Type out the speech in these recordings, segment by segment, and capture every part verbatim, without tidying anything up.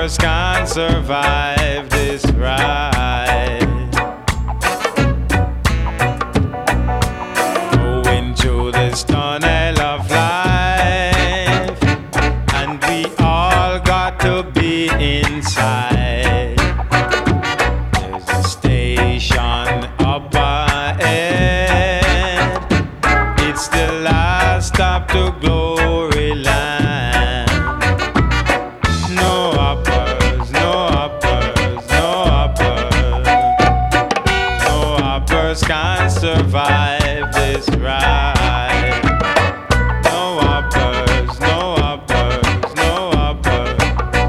uppers can't survive this ride. Going through this tunnel of life, and we all got to be inside. There's a station up ahead. It's the last stop to glory land. No uppers, no uppers, no uppers. No uppers can't survive this ride. No uppers, no uppers, no uppers.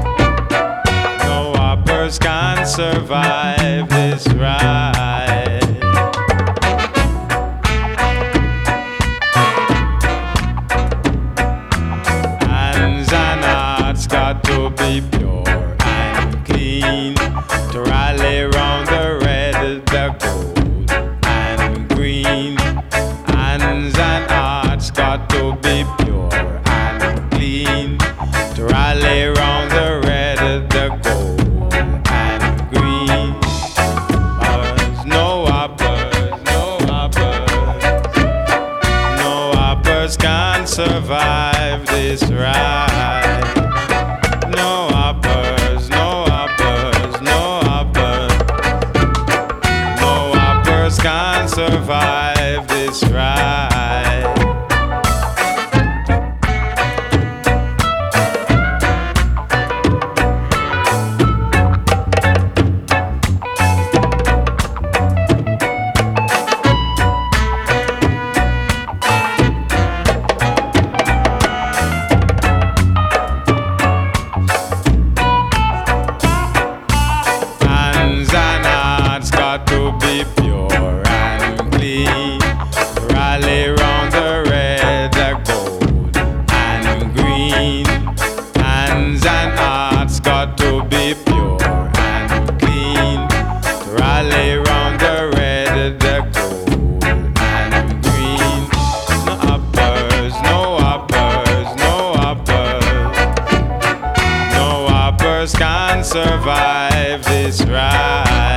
No uppers can't survive this ride. Hands and hearts got to be pure and clean to rally round the red, the gold and green. Hands and hearts got to be pure and clean to rally round the red, the gold and green. Uppers, no uppers, no uppers. No uppers can't survive this ride. No uppers, no uppers, no uppers. No uppers can't survive this ride. Hands and hearts got to be pure and clean. Rally round the red, the gold and green. Hands and hearts got to be pure and clean. Rally round the red, the gold and green. No uppers, no uppers, no uppers. No uppers can't survive this ride.